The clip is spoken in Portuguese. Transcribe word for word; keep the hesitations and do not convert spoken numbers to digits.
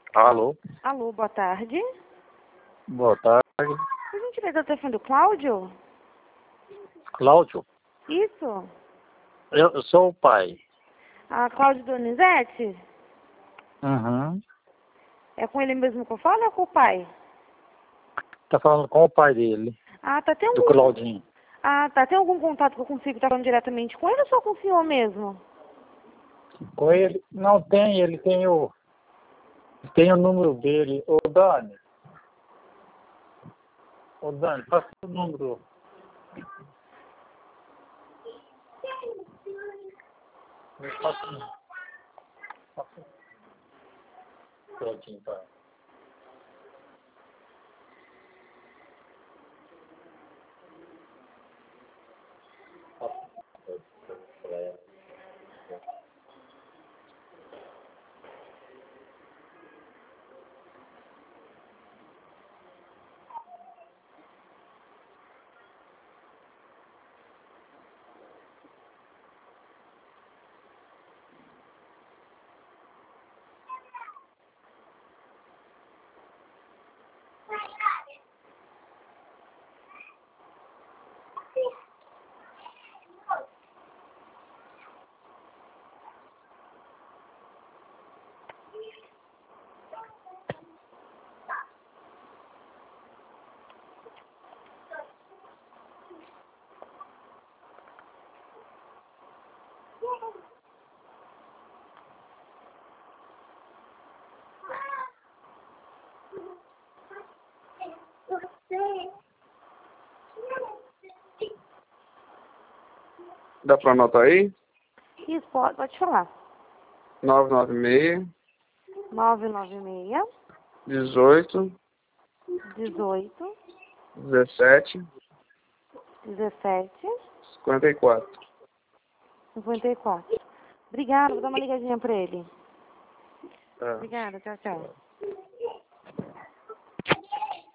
Alô? Alô, boa tarde. Boa tarde. Por gentileza, eu estou falando do Cláudio? Cláudio? Isso? Eu, eu sou o pai. Ah, Cláudio Donizete? Uhum. É com ele mesmo que eu falo ou é com o pai? Tá falando com o pai dele, Ah, tá. Tem do algum... Claudinho. Ah, tá. Tem algum contato que eu consigo estar falando diretamente com ele ou só com o senhor mesmo? Com ele? Não tem, ele tem o... Tem o número dele. Ô Dani. Ô Dani, passa o número. Me passa o número. Passa o Claudinho, pai. Dá pra anotar aí? Isso, pode, pode falar. nove nove seis, nove nove seis, dezoito, dezoito, dezessete, dezessete, cinquenta e quatro. cinquenta e quatro. Obrigada, vou dar uma ligadinha pra ele. Tá. Obrigada, tchau, tchau.